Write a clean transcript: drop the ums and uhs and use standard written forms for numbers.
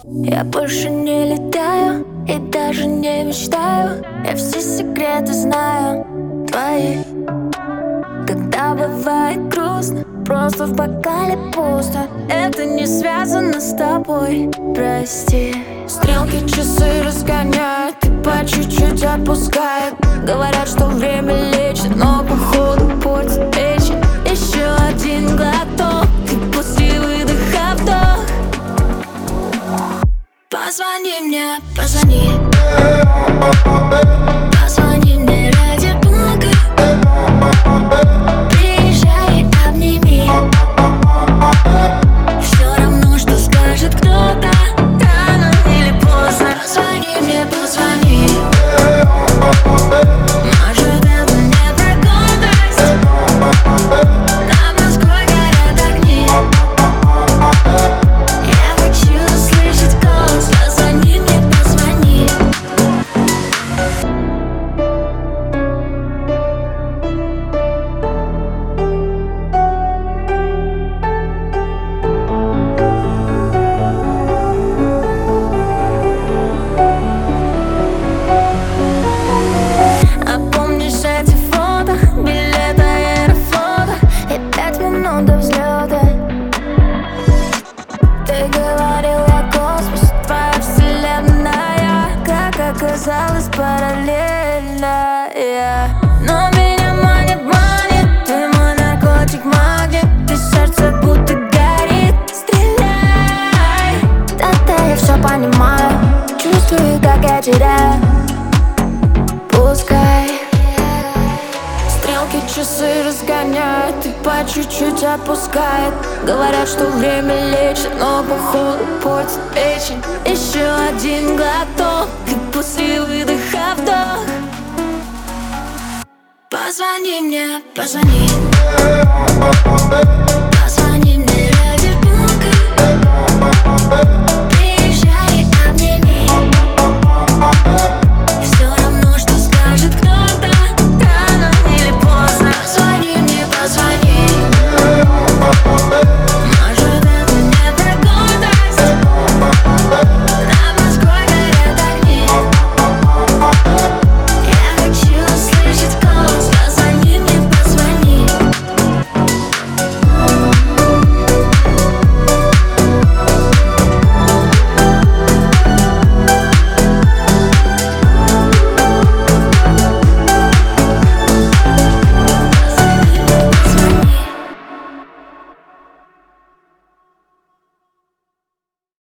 Я больше не летаю и даже не мечтаю. Я все секреты знаю твои. Когда бывает грустно, просто в бокале пусто. Это не связано с тобой, прости. Стрелки часы разгоняют и по чуть-чуть отпускают. Говорят, что время лечит, но походу портит печень. Еще один глоток и после выдоха вдох. Позвони мне, позвони. Позвони мне ради бога. Приезжай, обними. Все равно, что скажет кто-то, рано или поздно. Позвони мне, позвони. Может, это не про гордость. Над Москвой горят огни. Я хочу услышать голос. Позвони мне, позвони. А помнишь эти фото, билеты Аэрофлота и 5 минут до взлета? Ты говорил, я космос, твоя вселенная, как оказалось, параллельная. Но меня манит, ты мой наркотик, магнит. Ты сердце будто горит, стреляй. Да-да, я все понимаю, чувствую, как я теряю. Пускай стрелки часы разгоняют и по чуть-чуть отпускает. Говорят, что время лечит, но походу портит печень. Еще один глоток и после выдоха вдох. Позвони мне, позвони.